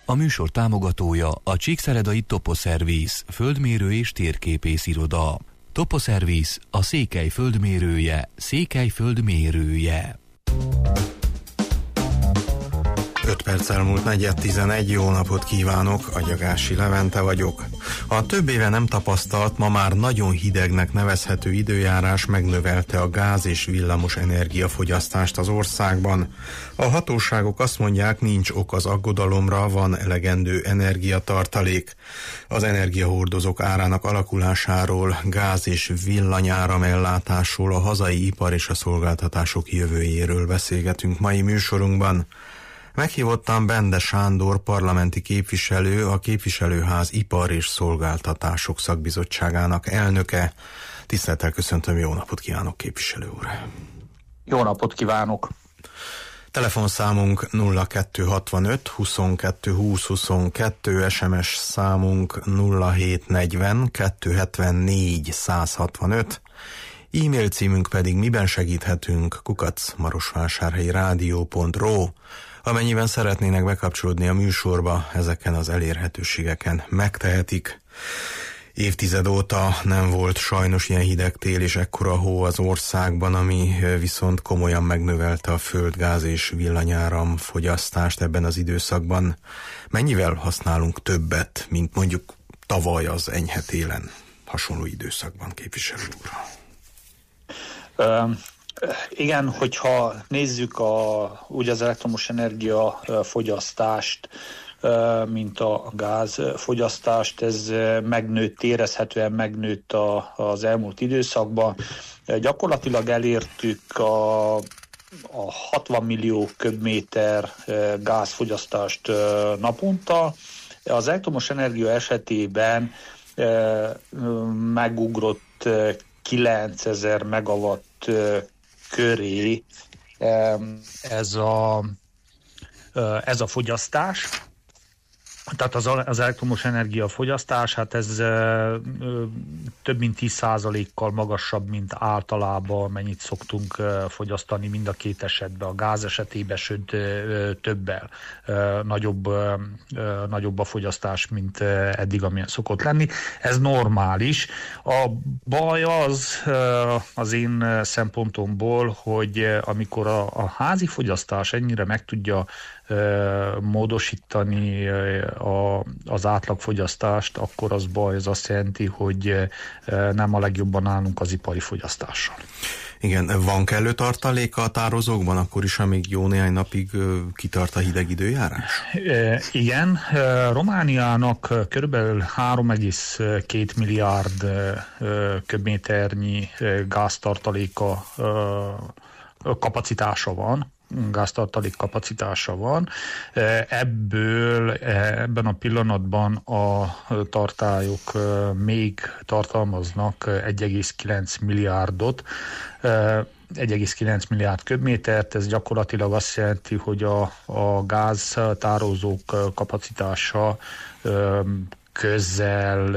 A műsor támogatója a Csíkszeredai Toposzerviz, földmérő és térképész iroda. Toposzerviz, a Székely földmérője, Székely földmérője. 5 perc elmúlt 4:11, jó napot kívánok, Agyagási Levente vagyok. A több éve nem tapasztalt, ma már nagyon hidegnek nevezhető időjárás megnövelte a gáz és villamos energiafogyasztást az országban. A hatóságok azt mondják, nincs ok az aggodalomra, van elegendő energiatartalék. Az energiahordozók árának alakulásáról, gáz és villanyáramellátásról, a hazai ipar és a szolgáltatások jövőjéről beszélgetünk mai műsorunkban. Meghívottam Bende Sándor parlamenti képviselő, a Képviselőház Ipar és Szolgáltatások Szakbizottságának elnöke. Tisztelettel köszöntöm, jó napot kívánok, képviselő úr! Jó napot kívánok! Telefonszámunk 0265 22 20 22, SMS számunk 0740 274 165, e-mail címünk pedig miben segíthetünk @marosvásárhelyirádió.ro. Amennyiben szeretnének bekapcsolódni a műsorba, ezeken az elérhetőségeken megtehetik. Évtized óta nem volt sajnos ilyen hideg tél és ekkora hó az országban, ami viszont komolyan megnövelte a földgáz és villanyáram fogyasztást ebben az időszakban. Mennyivel használunk többet, mint mondjuk tavaly az enyhe télen hasonló időszakban, képviselő úr? Igen, hogyha nézzük úgy az elektromos energia fogyasztást, mint a gázfogyasztást, ez megnőtt, érezhetően megnőtt az elmúlt időszakban. Gyakorlatilag elértük a 60 millió köbméter gázfogyasztást naponta. Az elektromos energia esetében megugrott 9000 megawatt köré ez a fogyasztás. Tehát az elektromos energia fogyasztás, hát ez több mint 10%-kal magasabb, mint általában mennyit szoktunk fogyasztani mind a két esetben. A gáz esetében, sőt többel nagyobb a fogyasztás, mint eddig, amilyen szokott lenni. Ez normális. A baj az én szempontomból, hogy amikor a házi fogyasztás ennyire meg tudja módosítani az átlagfogyasztást, akkor az baj, ez azt jelenti, hogy nem a legjobban állunk az ipari fogyasztással. Igen, van kellő tartaléka a tározókban, akkor is, amíg jó néhány napig kitart a hideg időjárás? Igen, Romániának körülbelül 3,2 milliárd köbméternyi gáztartaléka kapacitása van, gáztartalék kapacitása van. Ebből ebben a pillanatban a tartályok még tartalmaznak 1,9 milliárdot, 1,9 milliárd köbmétert, ez gyakorlatilag azt jelenti, hogy a gáztározók kapacitása közel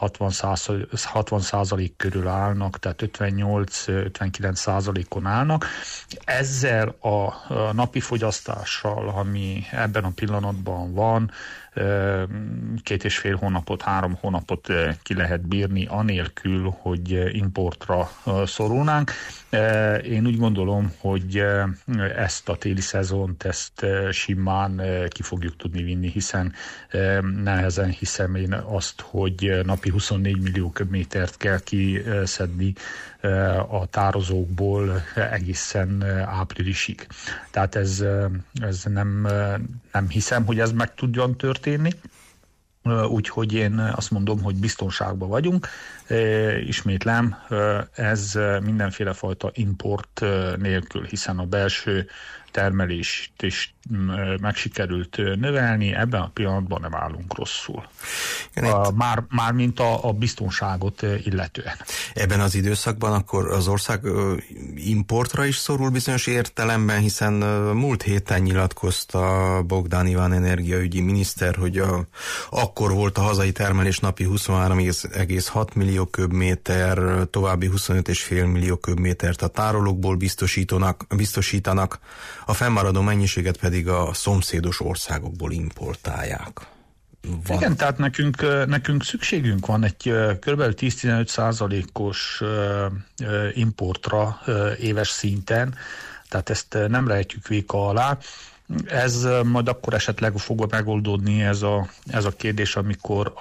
60% körül állnak, tehát 58-59%-on állnak. Ezzel a napi fogyasztással, ami ebben a pillanatban van, 2,5 hónapot, 3 hónapot ki lehet bírni, anélkül, hogy importra szorulnánk. Én úgy gondolom, hogy ezt a téli szezont, ezt simán ki fogjuk tudni vinni, hiszen nehezen hiszem én azt, hogy napi 24 millió köbmétert kell kiszedni a tározókból egészen áprilisig. Tehát ez nem hiszem, hogy ez meg tudjon történni. Úgyhogy én azt mondom, hogy biztonságban vagyunk. Ismétlem, ez mindenféle fajta import nélkül, hiszen a belső termelést is meg sikerült növelni, ebben a pillanatban nem állunk rosszul. Mármint a biztonságot illetően. Ebben az időszakban akkor az ország importra is szorul bizonyos értelemben, hiszen múlt héten nyilatkozta Bogdán Iván energiaügyi miniszter, hogy akkor volt a hazai termelés napi 23,6 millió köbméter, további 25,5 millió köbmétert a tárolókból biztosítanak. a fennmaradó mennyiséget pedig a szomszédos országokból importálják. Igen, tehát nekünk szükségünk van egy kb. 10-15%-os importra éves szinten, tehát ezt nem rejtjük véka alá. Ez majd akkor esetleg fog megoldódni ez a kérdés, amikor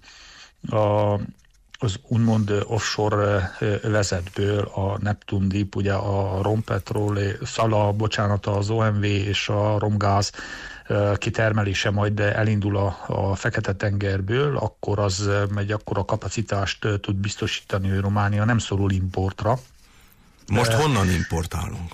az úgymond offshore vezetből a Neptun Deep, ugye a Rompetrol, az OMV és a Romgáz kitermelése majd elindul a Fekete-tengerből, akkor az egy akkora kapacitást tud biztosítani, hogy Románia nem szorul importra. Most honnan importálunk?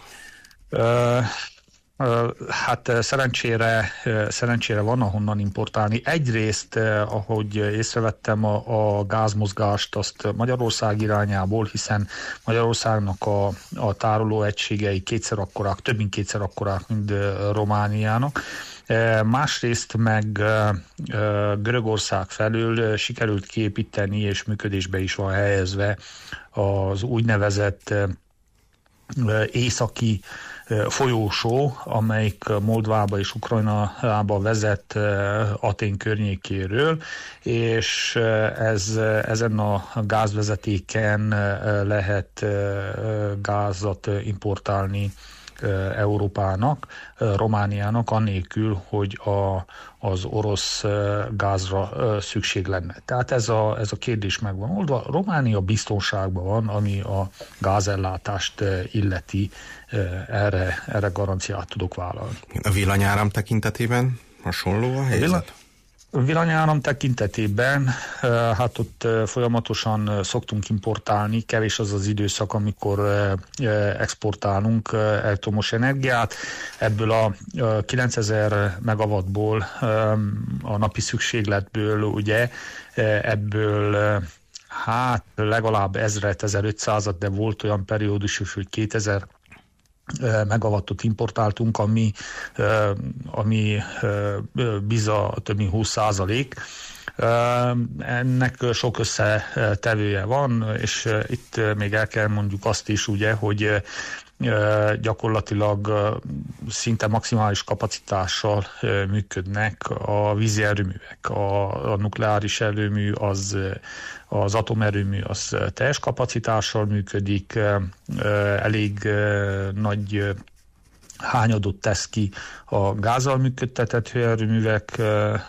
Hát szerencsére van ahonnan importálni. Egyrészt, ahogy észrevettem, a gázmozgást azt Magyarország irányából, hiszen Magyarországnak a tároló egységei több mint kétszer akkorák, mint Romániának. Másrészt meg Görögország felől sikerült kiépíteni, és működésbe is van helyezve az úgynevezett északi folyósó, amelyik Moldovába és Ukrajnába vezet Atén környékéről, és ezen a gázvezetéken lehet gázat importálni Európának, Romániának, annélkül, hogy az orosz gázra szükség lenne. Tehát ez a kérdés megvan oldva. Románia biztonságban van, ami a gázellátást illeti, erre garanciát tudok vállalni. A villanyáram tekintetében hasonló a helyzet? A villanyáram tekintetében, hát ott folyamatosan szoktunk importálni, kevés az időszak, amikor exportálunk elektromos energiát. Ebből a 9000 megawattból, a napi szükségletből, ugye, ebből hát legalább 1000-1500-at, de volt olyan periódus is, hogy 2000 megawattot importáltunk, ami biza több mint 20%. Ennek sok összetevője van, és itt még el kell mondjuk azt is, ugye, hogy gyakorlatilag szinte maximális kapacitással működnek a vízi erőművek. A nukleáris erőmű, az atomerőmű az teljes kapacitással működik, elég nagy hányadot tesz ki a gázzal működtetett hőerőművek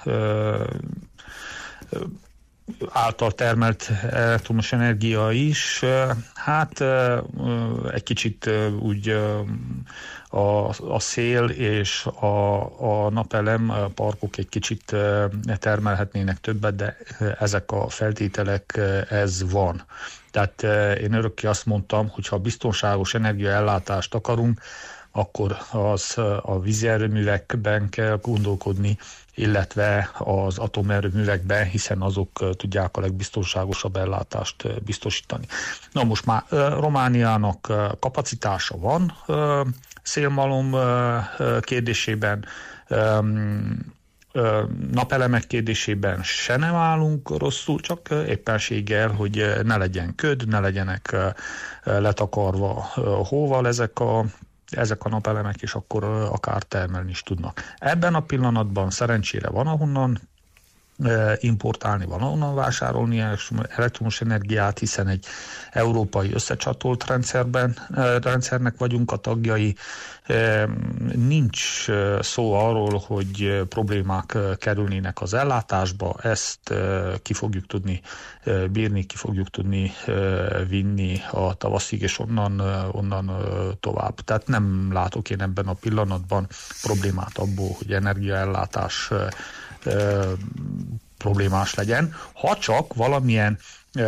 által termelt elektromos energia is. Hát egy kicsit úgy a szél és a napelem parkok egy kicsit termelhetnének többet, de ezek a feltételek, ez van. Tehát én örökké azt mondtam, hogy ha biztonságos energiaellátást akarunk, akkor az a vízierőművekben kell gondolkodni, illetve az atomerőművekben, hiszen azok tudják a legbiztonságosabb ellátást biztosítani. Na most már Romániának kapacitása van szélmalom kérdésében, napelemek kérdésében se nem állunk rosszul, csak éppenséggel, hogy ne legyen köd, ne legyenek letakarva hóval ezek a napelemek, és akkor akár termelni is tudnak. Ebben a pillanatban szerencsére van ahonnan importálni, van ahonnan vásárolni elektromos energiát, hiszen egy európai összecsatolt rendszernek vagyunk a tagjai. Nincs szó arról, hogy problémák kerülnének az ellátásba, ezt ki fogjuk tudni bírni, ki fogjuk tudni vinni a tavaszig, és onnan tovább. Tehát nem látok én ebben a pillanatban problémát abból, hogy energiaellátás problémás legyen, ha csak valamilyen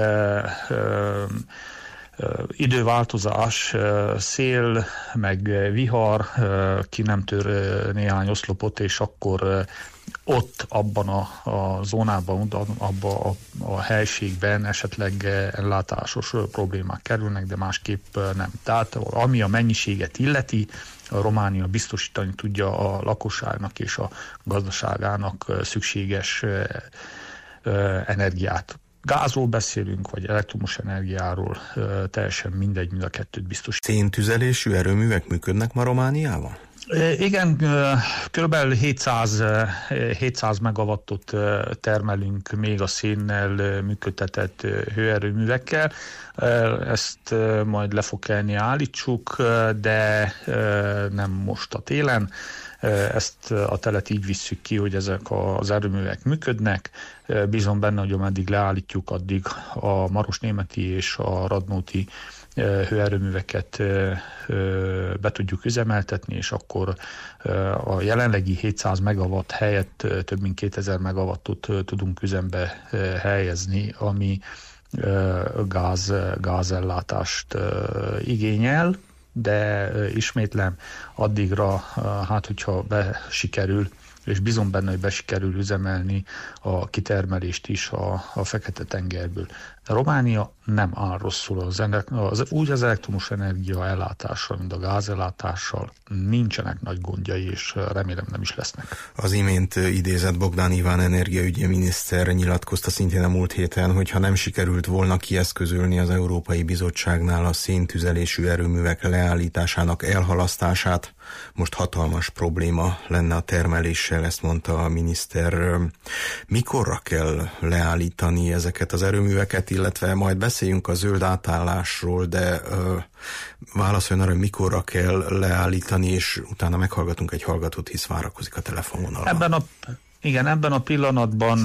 időváltozás, szél, meg vihar, ki nem tör néhány oszlopot, és akkor ott abban a zónában, abban a helységben esetleg ellátásos problémák kerülnek, de másképp nem. Tehát ami a mennyiséget illeti, a Románia biztosítani tudja a lakosságnak és a gazdaságának szükséges energiát. Gázról beszélünk, vagy elektromos energiáról, teljesen mindegy, mind a kettőt biztosít. Széntüzelésű erőművek működnek ma Romániában? Igen, kb. 700 megawattot termelünk még a szénnel működtetett hőerőművekkel. Ezt majd le fog kelni, állítsuk, de nem most a télen. Ezt a telet így visszük ki, hogy ezek az erőművek működnek. Bízom benne, hogy ameddig leállítjuk, addig a Marosnémeti és a Radnóti hőerőműveket be tudjuk üzemeltetni, és akkor a jelenlegi 700 megawatt helyett több mint 2000 megawattot tudunk üzembe helyezni, ami gázellátást igényel, de ismétlem, addigra, hát hogyha sikerül, és bízom benne, hogy sikerül üzemelni a kitermelést is a Fekete-tengerből. De Románia nem áll rosszul úgy az elektromos energia ellátással, mint a gázellátással nincsenek nagy gondjai, és remélem nem is lesznek. Az imént idézett Bogdán Iván energiaügyi miniszter nyilatkozta szintén a múlt héten, hogy ha nem sikerült volna kieszközölni az Európai Bizottságnál a széntüzelésű erőművek leállításának elhalasztását, most hatalmas probléma lenne a termeléssel, ezt mondta a miniszter. Mikorra kell leállítani ezeket az erőműveket, illetve majd beszéljünk a zöld átállásról, de válaszoljon arra, hogy mikorra kell leállítani, és utána meghallgatunk egy hallgatót, hisz várakozik a telefonvonalon. Ebben a pillanatban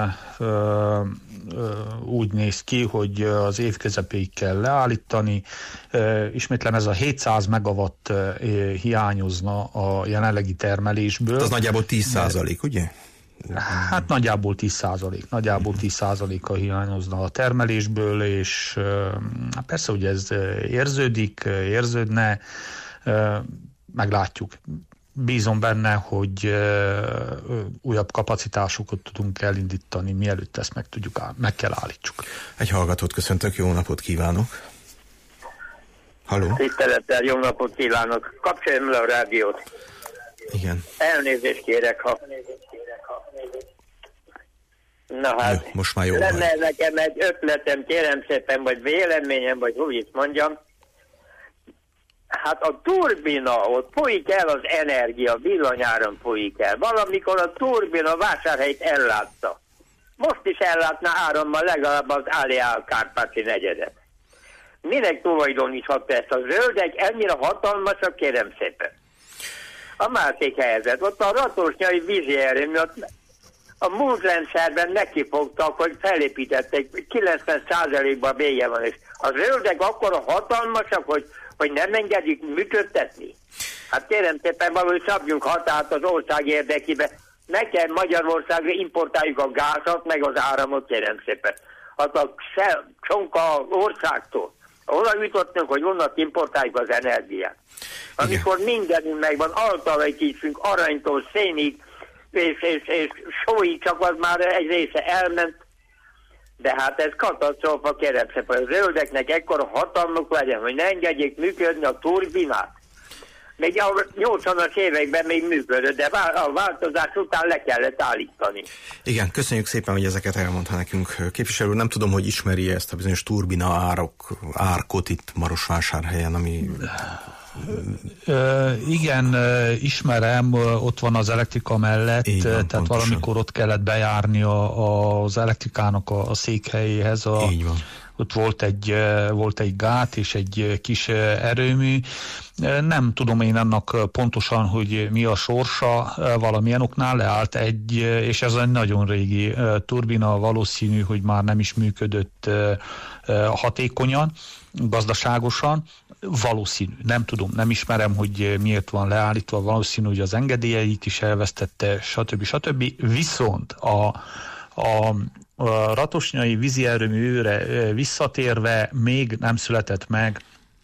úgy néz ki, hogy az év közepéig kell leállítani. Ismétlem, ez a 700 megawatt hiányozna a jelenlegi termelésből. Az nagyjából 10%, ugye? Hát nagyjából 10%-a hiányozna a termelésből, és persze, hogy ez érződne, meglátjuk. Bízom benne, hogy újabb kapacitásokat tudunk elindítani, mielőtt ezt meg kell állítsuk. Egy hallgatót köszöntök, jó napot kívánok! Halló? Tisztelettel, jó napot kívánok! Kapcsoljam le a rádiót! Igen. Elnézést kérek, ha... Na hát, jó, most már jó lenne vagy. Nekem egy ötletem, kérem szépen, vagy véleményem, vagy hogy is mondjam. Hát a turbina, ott folyik el az energia, villanyáron folyik el. Valamikor a turbina Vásárhelyt ellátta. Most is ellátná árammal legalább az Áliá-Kárpáti negyedet. Minek tulajdoníthatta ezt a zöldek? Ennyire hatalmasak, kérem szépen. A másik helyzet, ott a Ratosnyai vízi erőmű, a múltrendszerben nekifogtak, hogy felépítették, 90%-ban vége van, és a zöldek akkor hatalmasak, hogy nem engedik működtetni. Hát kérem szépen, valahogy szabjunk határt az ország érdekében. Nekem Magyarországra importáljuk a gázat, meg az áramot, kérem szépen. Hát a csonka országtól. Oda jutottunk, hogy onnan importáljuk az energiát. Amikor mindenünk megvan, altalajkítsünk aranytól szénig, és sóig, csak az már egy része elment. De hát ez katasztrófa, kérem szépen, a zöldeknek ekkora hatalmuk legyen, hogy ne engedjék működni a turbinát. Még a 80-as években még működött, de a változás után le kellett állítani. Igen, köszönjük szépen, hogy ezeket elmondta nekünk. Képviselő, nem tudom, hogy ismeri ezt a bizonyos turbina árkot itt Marosvásárhelyen, ami... Igen, ismerem, ott van az elektrika mellett, van, tehát pontosan. Valamikor ott kellett bejárni az elektrikának a székhelyéhez. Így van. Ott volt egy gát és egy kis erőmű. Nem tudom én annak pontosan, hogy mi a sorsa, valamilyen oknál leállt és ez egy nagyon régi turbina, valószínű, hogy már nem is működött hatékonyan, gazdaságosan. Valószínű, nem tudom, nem ismerem, hogy miért van leállítva, valószínű, hogy az engedélyeit is elvesztette, stb. Viszont a Ratosnyai vízi erőműre visszatérve még nem született meg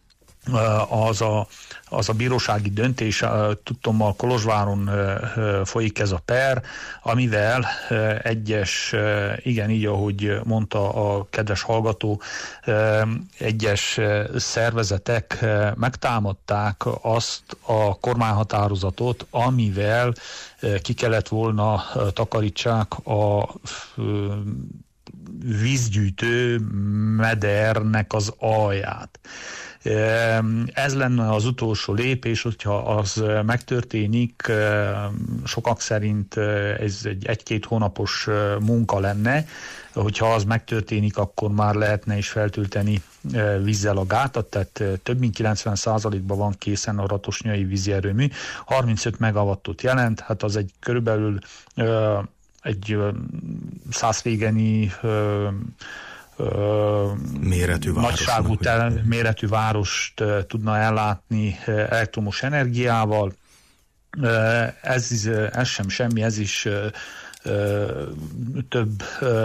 az a bírósági döntés, tudtommal Kolozsváron folyik ez a per, amivel egyes, igen, így ahogy mondta a kedves hallgató, egyes szervezetek megtámadták azt a kormányhatározatot, amivel ki kellett volna takarítsák a vízgyűjtő medernek az alját. Ez lenne az utolsó lépés, hogyha az megtörténik, sokak szerint ez egy-két hónapos munka lenne, hogyha az megtörténik, akkor már lehetne is feltölteni vízzel a gátat, tehát több mint 90%-ban van készen a Ratosnyai vízi erőmű, 35 megawattot jelent, hát az egy körülbelül egy 100 régeni méretű várost tudna ellátni elektromos energiával. Ez sem semmi, ez is több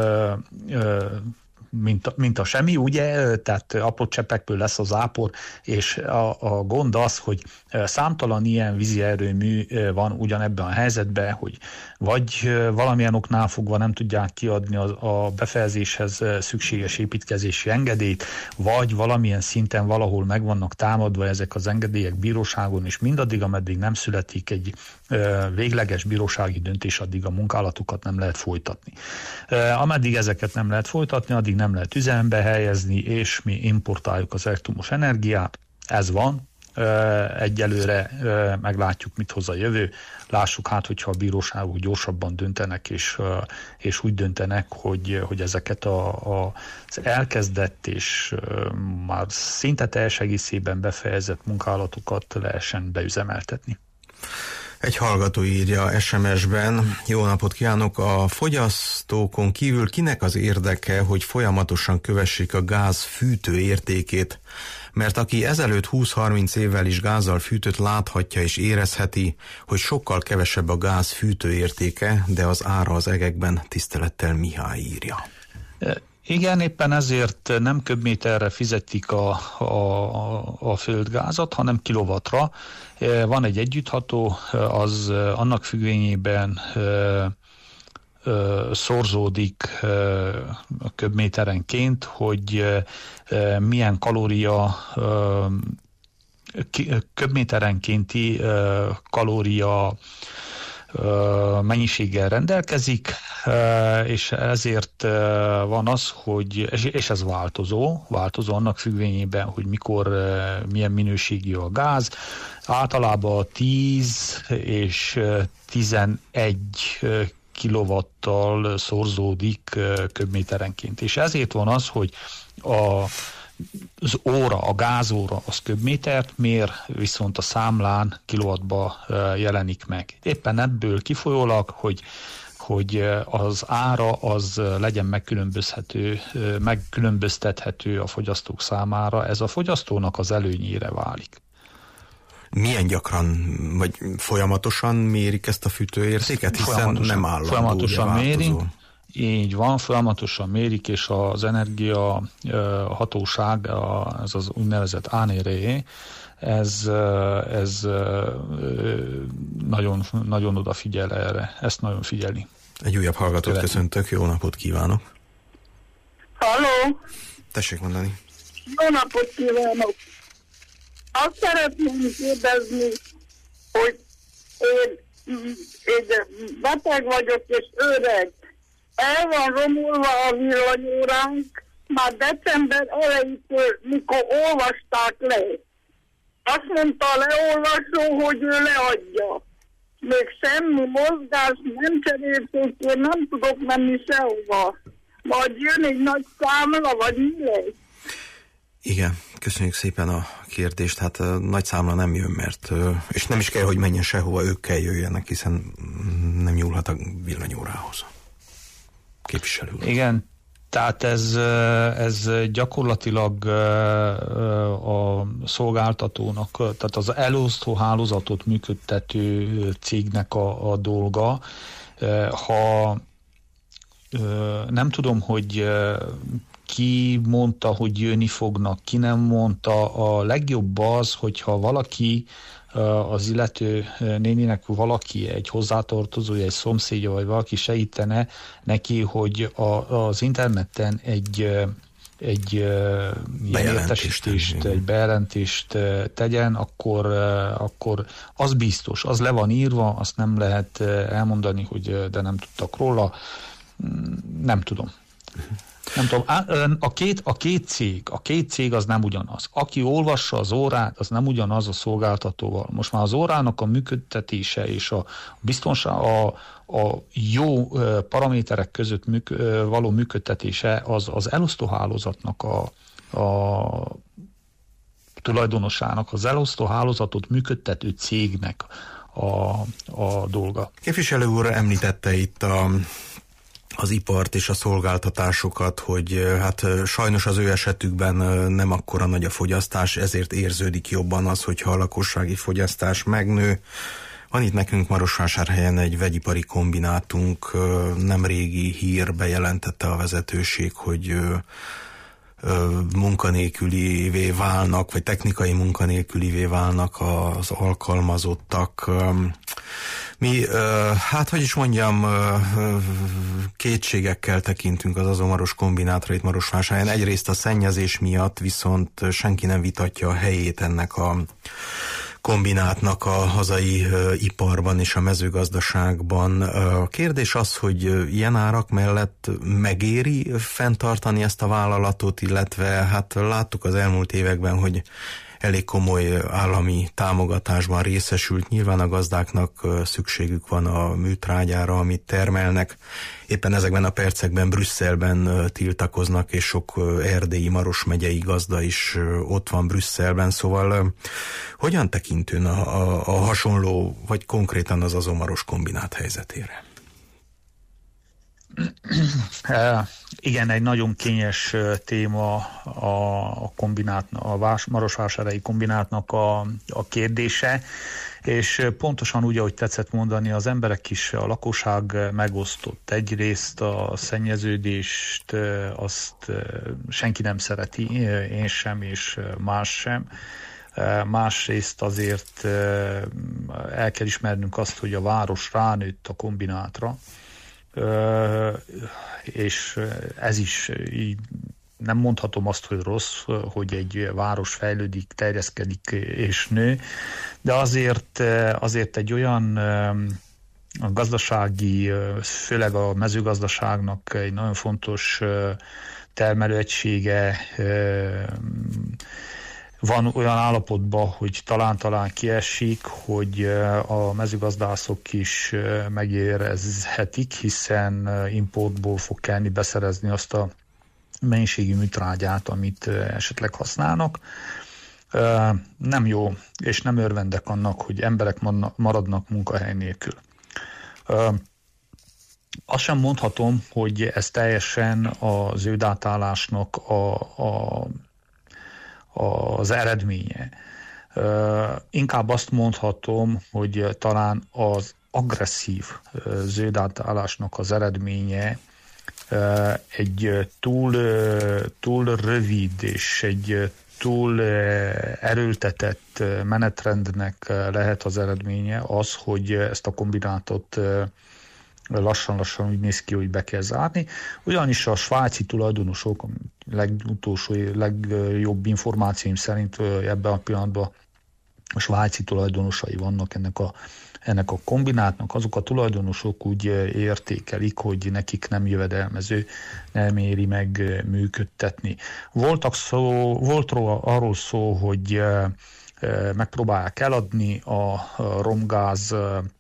mint a semmi, ugye? Tehát apró cseppekből lesz az ápor, és a gond az, hogy számtalan ilyen vízi erőmű van ugyanebben a helyzetben, hogy vagy valamilyen oknál fogva nem tudják kiadni a befejezéshez szükséges építkezési engedélyt, vagy valamilyen szinten valahol meg vannak támadva ezek az engedélyek bíróságon, és mindaddig, ameddig nem születik egy végleges bírósági döntés, addig a munkálatokat nem lehet folytatni. Ameddig ezeket nem lehet folytatni, addig nem lehet üzembe helyezni, és mi importáljuk az elektromos energiát. Ez van. Egyelőre meglátjuk, mit hoz a jövő. Lássuk hát, hogyha a bíróságok gyorsabban döntenek, és úgy döntenek, hogy ezeket az elkezdett és már szinte teljes egészében befejezett munkálatokat lehessen beüzemeltetni. Egy hallgató írja SMS-ben: jó napot kívánok! A fogyasztókon kívül kinek az érdeke, hogy folyamatosan kövessék a gáz fűtő értékét? Mert aki ezelőtt 20-30 évvel is gázzal fűtött, láthatja és érezheti, hogy sokkal kevesebb a gáz fűtő értéke, de az ára az egekben. Tisztelettel Mihály írja. Igen, éppen ezért nem köbméterre fizetik a földgázat, hanem kilowattra. Van egy együttható, az annak függvényében szorzódik köbméterenként, hogy milyen kalória, köbméterenkénti kalória mennyiséggel rendelkezik, és ezért van az, hogy, és ez változó annak függvényében, hogy mikor, milyen minőségű a gáz. Általában 10 és 11 kilovattal szorzódik köbméterenként. És ezért van az, hogy az óra, a gázóra az köbmétert mér, viszont a számlán kilowattba jelenik meg. Éppen ebből kifolyólag, hogy az ára az legyen megkülönböztethető a fogyasztók számára, ez a fogyasztónak az előnyére válik. Milyen gyakran, vagy folyamatosan mérik ezt a fűtőértéket, hiszen nem állandó. Folyamatosan mérik. Így van, folyamatosan mérik, és az energia hatóság, ez az úgynevezett ANRE, ez nagyon, nagyon odafigyel erre, ezt nagyon figyeli. Egy újabb hallgatót köszöntök, jó napot kívánok! Halló! Tessék mondani! Jó napot kívánok! Azt szeretném kérdezni, hogy én beteg vagyok és öreg. El van romulva a villanyóránk, már december elejétől, mikor olvasták le. Azt mondta a leolvasó, hogy ő leadja. Még semmi mozgás, nem cserélték, én nem tudok menni sehova. Majd jön egy nagy számla, vagy mi lesz? Igen, köszönjük szépen a kérdést. Hát nagy számla nem jön, mert és nem is kell, hogy menjen sehova, ők kell jöjjenek, hiszen nem nyúlhat a villanyórához. Képviselő. Igen, tehát ez gyakorlatilag a szolgáltatónak, tehát az elosztó hálózatot működtető cégnek a dolga. Ha nem tudom, hogy ki mondta, hogy jönni fognak, ki nem mondta, a legjobb az, hogyha valaki, az illető néninek valaki, egy hozzátartozója, egy szomszédja, vagy valaki segítene neki, hogy az interneten egy értesítést, egy bejelentést tegyen, akkor az biztos, az le van írva, azt nem lehet elmondani, hogy de nem tudtak róla, nem tudom. Nem tudom, a két cég az nem ugyanaz. Aki olvassa az órát, az nem ugyanaz a szolgáltatóval. Most már az órának a működtetése és a biztonság, a jó paraméterek között való működtetése az elosztóhálózatnak a tulajdonosának, az elosztóhálózatot működtető cégnek a dolga. Képviselő úr említette itt az ipart és a szolgáltatásokat, hogy hát sajnos az ő esetükben nem akkora nagy a fogyasztás, ezért érződik jobban az, hogyha a lakossági fogyasztás megnő. Van itt nekünk Marosvásárhelyen egy vegyipari kombinátunk, nemrégi hír, bejelentette a vezetőség, hogy munkanélkülivé válnak, vagy technikai munkanélkülivé válnak az alkalmazottak. Mi, hát hogy is mondjam, kétségekkel tekintünk az Azomaros kombinátra itt Marosvásárhelyen. Egyrészt a szennyezés miatt, viszont senki nem vitatja a helyét ennek a kombinátnak a hazai iparban és a mezőgazdaságban. A kérdés az, hogy ilyen árak mellett megéri fenntartani ezt a vállalatot, illetve hát láttuk az elmúlt években, hogy elég komoly állami támogatásban részesült. Nyilván a gazdáknak szükségük van a műtrágyára, amit termelnek. Éppen ezekben a percekben Brüsszelben tiltakoznak, és sok erdélyi, Maros megyei gazda is ott van Brüsszelben. Szóval hogyan tekint ön a hasonló, vagy konkrétan az Azomaros kombinát helyzetére? Igen, egy nagyon kényes téma a marosvásárhelyi kombinátnak a kérdése, és pontosan úgy, ahogy tetszett mondani, az emberek is, a lakosság megosztott. Egyrészt a szennyeződést, azt senki nem szereti, én sem, és más sem. Másrészt azért el kell ismernünk azt, hogy a város ránőtt a kombinátra, és ez is így nem mondhatom azt, hogy rossz, hogy egy város fejlődik, terjeszkedik és nő, de azért egy olyan a gazdasági, főleg a mezőgazdaságnak egy nagyon fontos termelőegysége van olyan állapotban, hogy talán kiesik, hogy a mezőgazdászok is megérezhetik, hiszen importból fog kellni beszerezni azt a mennyiségű műtrágyát, amit esetleg használnak. Nem jó, és nem örvendek annak, hogy emberek maradnak munkahely nélkül. Azt sem mondhatom, hogy ez teljesen az ő átállásnak az eredménye. Inkább azt mondhatom, hogy talán az agresszív zöldátállásnak az eredménye egy túl rövid és egy túl erőltetett menetrendnek lehet az eredménye az, hogy ezt a kombinátot lassan-lassan úgy néz ki, hogy be kell zárni. Ugyanis a svájci tulajdonosok, legjobb információim szerint ebben a pillanatban a svájci tulajdonosai vannak ennek a kombinátnak, azok a tulajdonosok úgy értékelik, hogy nekik nem jövedelmező, nem éri meg működtetni. Volt arról szó, hogy megpróbálják eladni, a Romgáz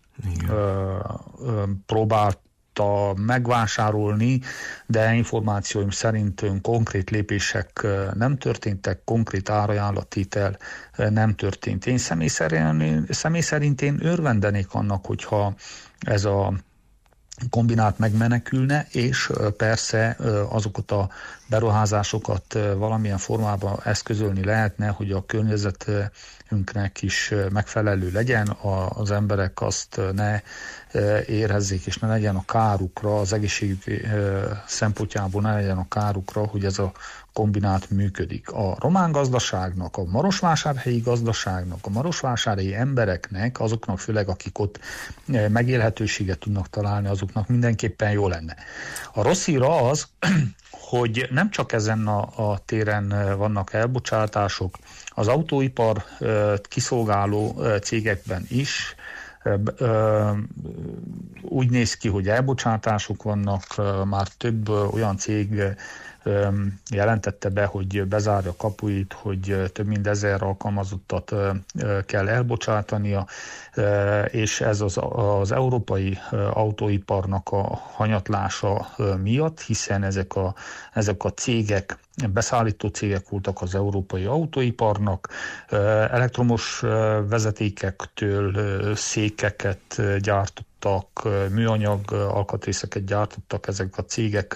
próbálta megvásárolni, de információim szerint konkrét lépések nem történtek, konkrét árajánlattétel nem történt. Én személy szerint én örvendenék annak, hogyha ez a kombinát megmenekülne, és persze azokat a beruházásokat valamilyen formában eszközölni lehetne, hogy a környezetünknek is megfelelő legyen, az emberek azt ne érezzék, és ne legyen a kárukra, az egészségük szempontjából ne legyen a kárukra, hogy ez a kombinát működik. A román gazdaságnak, a marosvásárhelyi gazdaságnak, a marosvásárhelyi embereknek, azoknak főleg, akik ott megélhetőséget tudnak találni, azoknak mindenképpen jó lenne. A rossz hír az, hogy nem csak ezen a téren vannak elbocsátások, az autóipar kiszolgáló cégekben is úgy néz ki, hogy elbocsátások vannak, már több olyan cég jelentette be, hogy bezárja a kapuit, hogy több mint 1000 alkalmazottat kell elbocsátania, és ez az európai autóiparnak a hanyatlása miatt, hiszen ezek a cégek, beszállító cégek voltak az európai autóiparnak, elektromos vezetékektől székeket gyártottak, műanyag alkatrészeket gyártottak ezek a cégek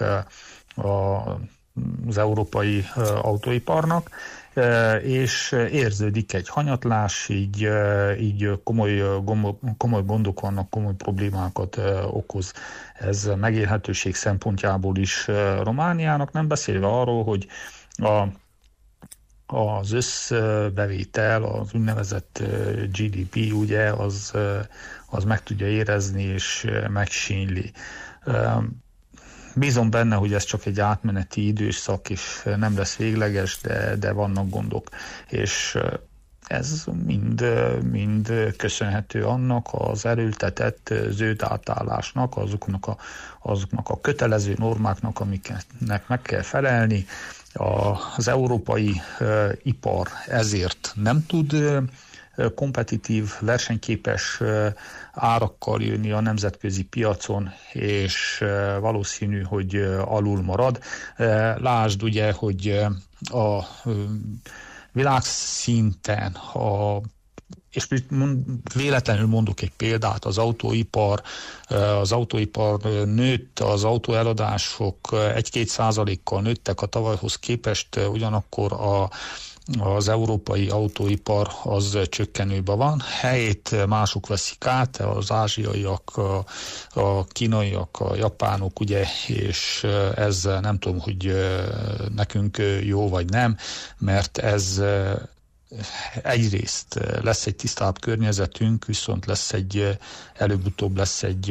az európai autóiparnak, és érződik egy hanyatlás, így komoly gondok vannak, komoly problémákat okoz ez megélhetőség szempontjából is Romániának, nem beszélve arról, hogy az összbevétel, az úgynevezett GDP, ugye, az meg tudja érezni és megsínyli. Bízom benne, hogy ez csak egy átmeneti időszak, és nem lesz végleges, de vannak gondok. És ez mind köszönhető annak az erőltetett zöld átállásnak, azoknak a kötelező normáknak, amiknek meg kell felelni. Az európai ipar ezért nem tud kompetitív, versenyképes árakkal jönni a nemzetközi piacon, és valószínű, hogy alul marad. Lásd ugye, hogy a világszinten, és véletlenül mondok egy példát, az autóipar nőtt, az autóeladások 1-2%-kal nőttek a tavalyhoz képest, ugyanakkor az európai autóipar az csökkenőben van. Helyét mások veszik át, az ázsiaiak, a kínaiak, a japánok, ugye, és ez nem tudom, hogy nekünk jó vagy nem, mert ez egyrészt lesz egy tisztább környezetünk, viszont előbb-utóbb lesz egy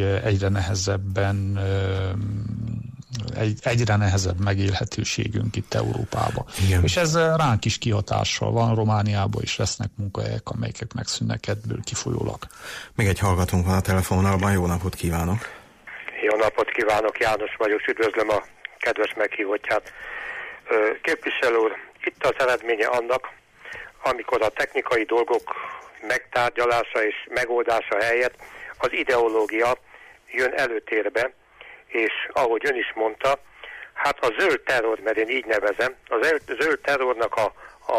egyre nehezebb megélhetőségünk itt Európában. Igen. És ez ránk is kihatással van, Romániában is lesznek munkahelyek, amelyek megszűnnek ebből kifolyólag. Még egy hallgatónk van a telefonálban, jó napot kívánok! Jó napot kívánok, János vagyok, üdvözlöm a kedves meghívottját. Képviselő úr, itt az eredménye annak, amikor a technikai dolgok megtárgyalása és megoldása helyett az ideológia jön előtérbe, és ahogy ön is mondta, hát a zöld terror, mert én így nevezem, a zöld terrornak a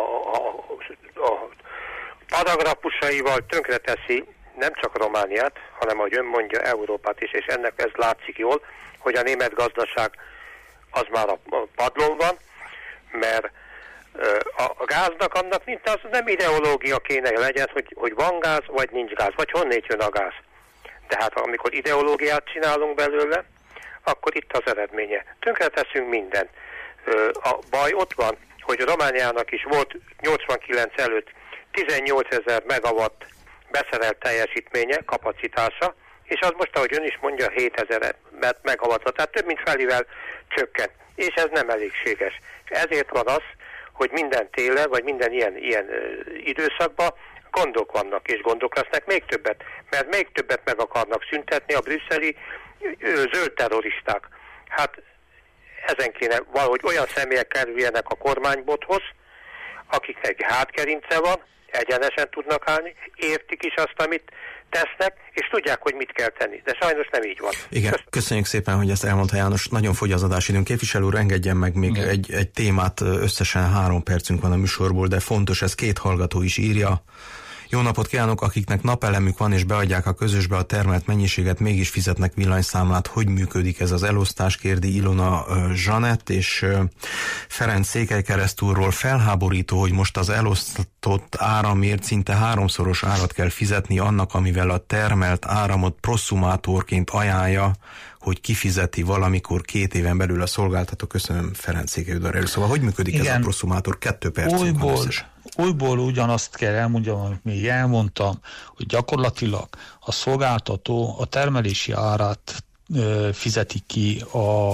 paragrafusaival tönkreteszi nem csak Romániát, hanem ahogy ön mondja, Európát is, és ennek ez látszik jól, hogy a német gazdaság az már a padlón van, mert a gáznak annak az nem ideológia kéne legyen, hogy van gáz, vagy nincs gáz, vagy honnét jön a gáz. De hát amikor ideológiát csinálunk belőle, akkor itt az eredménye. Tönkreteszünk mindent. A baj ott van, hogy Romániának is volt 89 előtt 18 000 megawatt beszerelt teljesítménye, kapacitása, és az most, ahogy ön is mondja, 7000 megawattra, tehát több mint felével csökkent. És ez nem elégséges. Ezért van az, hogy minden télen, vagy minden ilyen időszakban gondok vannak, és gondok lesznek még többet, mert még többet meg akarnak szüntetni a brüsszeli zöld terroristák. Hát ezen kéne valahogy olyan személyek kerüljenek a kormánybothoz, akiknek hátkerince van, egyenesen tudnak állni, értik is azt, amit tesznek, és tudják, hogy mit kell tenni. De sajnos nem így van. Igen, köszönjük szépen, hogy ezt elmondta János. Nagyon fogy az adásidőnk. Képviselő úr, engedjen meg még egy témát, összesen 3 percünk van a műsorból, de fontos, ez 2 hallgató is írja. Jó napot kívánok, akiknek napelemük van és beadják a közösbe a termelt mennyiséget, mégis fizetnek villanyszámlát. Hogy működik ez az elosztás, kérdi Ilona Zsanett, és Ferenc Székelykeresztúrról felháborító, hogy most az elosztott áramért szinte 3-szoros árat kell fizetni annak, amivel a termelt áramot proszumátorként ajánlja, hogy kifizeti valamikor 2 éven belül a szolgáltató. Köszönöm, Ferenc Székelyudvar. Szóval hogy működik ez a proszumátor? 2 percünk van összesen. Újból ugyanazt kell elmondjam, amit még elmondtam, hogy gyakorlatilag a szolgáltató a termelési árát fizeti ki a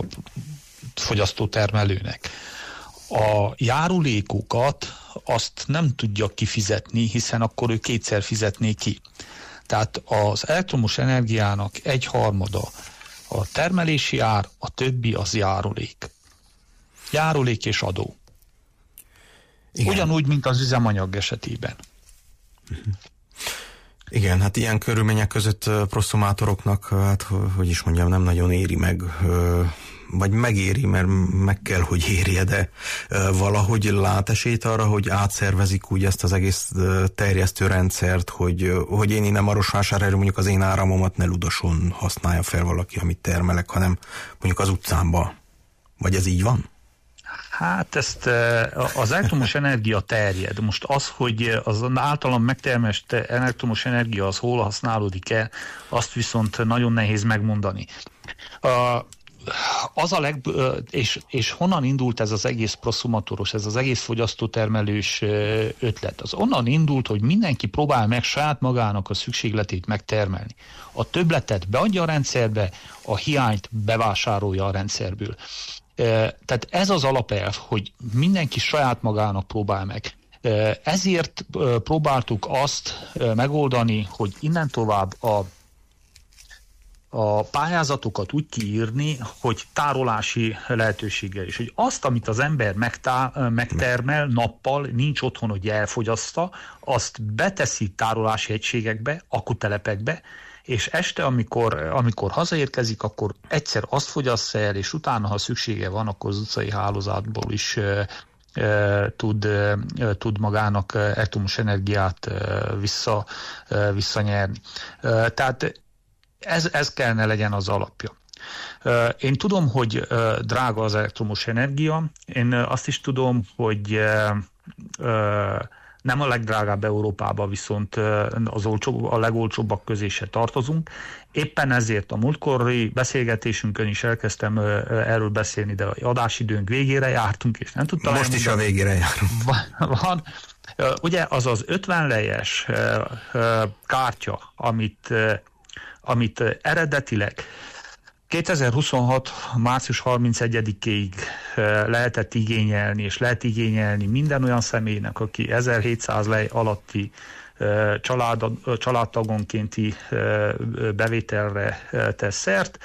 fogyasztótermelőnek. A járulékokat azt nem tudja kifizetni, hiszen akkor ő 2-szer fizetné ki. Tehát az elektromos energiának 1/3 a termelési ár, a többi az járulék. járulék és adó. Igen. Ugyanúgy, mint az üzemanyag esetében. Igen, hát ilyen körülmények között prosszumátoroknak, hát hogy is mondjam, nem nagyon éri meg, vagy megéri, mert meg kell, hogy érje, de valahogy lát esélyt arra, hogy átszervezik úgy ezt az egész terjesztő rendszert, hogy én innen Marosvásárhelyről mondjuk az én áramomat ne Ludoson használja fel valaki, amit termelek, hanem mondjuk az utcámba. Vagy ez így van? Hát ezt az elektromos energia terjed. Most az, hogy az általam megtermelt elektromos energia az hol használódik el, azt viszont nagyon nehéz megmondani. És honnan indult ez az egész prosszumatoros, ez az egész fogyasztótermelős ötlet? Az onnan indult, hogy mindenki próbál meg saját magának a szükségletét megtermelni. A többletet beadja a rendszerbe, a hiányt bevásárolja a rendszerből. Tehát ez az alapelv, hogy mindenki saját magának próbál meg. Ezért próbáltuk azt megoldani, hogy innen tovább a pályázatokat úgy kiírni, hogy tárolási lehetőséggel is. Hogy azt, amit az ember megtermel nappal, nincs otthon, hogy elfogyaszta, azt beteszi tárolási egységekbe, akkutelepekbe, és este, amikor hazaérkezik, akkor egyszer azt fogyassza el, és utána, ha szüksége van, akkor az utcai hálózatból is tud magának elektromos energiát visszanyerni. Tehát ez kellene legyen az alapja. Én tudom, hogy drága az elektromos energia, én azt is tudom, hogy nem a legdrágább Európában, viszont a legolcsóbbak közé se tartozunk. Éppen ezért a múltkori beszélgetésünkön is elkezdtem erről beszélni, de adásidőnk végére jártunk, és nem tudtam most is a végére járunk. Van. Ugye az az 50 lejes kártya, amit eredetileg 2026. március 31-ig lehetett igényelni, és lehet igényelni minden olyan személynek, aki 1700 lej alatti családtagonkénti bevételre tesz szert.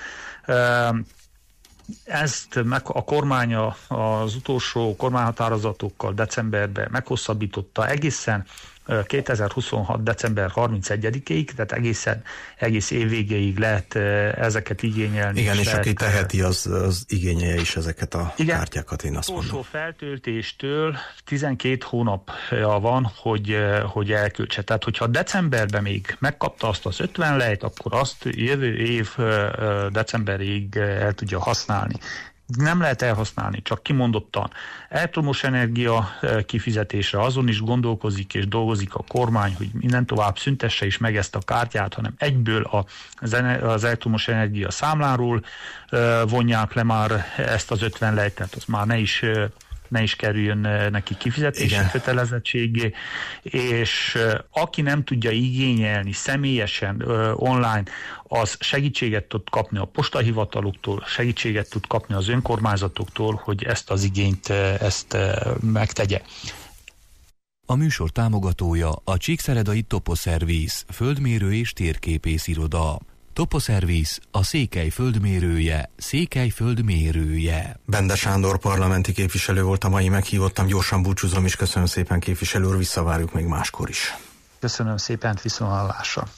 Ezt a kormány az utolsó kormányhatározatokkal decemberben meghosszabbította egészen 2026. december 31-ig, tehát egész év végéig lehet ezeket igényelni. Igen, és aki teheti, az igényelje is ezeket a kártyákat, én azt mondom. Az utolsó feltöltéstől 12 hónapja van, hogy elköltse. Tehát, hogyha decemberben még megkapta azt az 50 lejt, akkor azt jövő év decemberig el tudja használni. Nem lehet elhasználni, csak kimondottan. Elektromos energia kifizetésre azon is gondolkozik és dolgozik a kormány, hogy minden tovább szüntesse is meg ezt a kártyát, hanem egyből az elektromos energia számláról vonják le már ezt az 50 lejt, tehát az már ne is kerüljön neki kifizetési kötelezettségé, és aki nem tudja igényelni személyesen online, az segítséget tud kapni a postahivataloktól, segítséget tud kapni az önkormányzatoktól, hogy ezt az igényt megtegye. A műsor támogatója a Csíkszeredai Toposzerviz, földmérő és térképész iroda. Toposzerviz, a Székely földmérője, Székely földmérője. Bende Sándor parlamenti képviselő volt a mai meghívottam, gyorsan búcsúzom, és köszönöm szépen, képviselő úr, visszavárjuk még máskor is. Köszönöm szépen, viszonthallásra.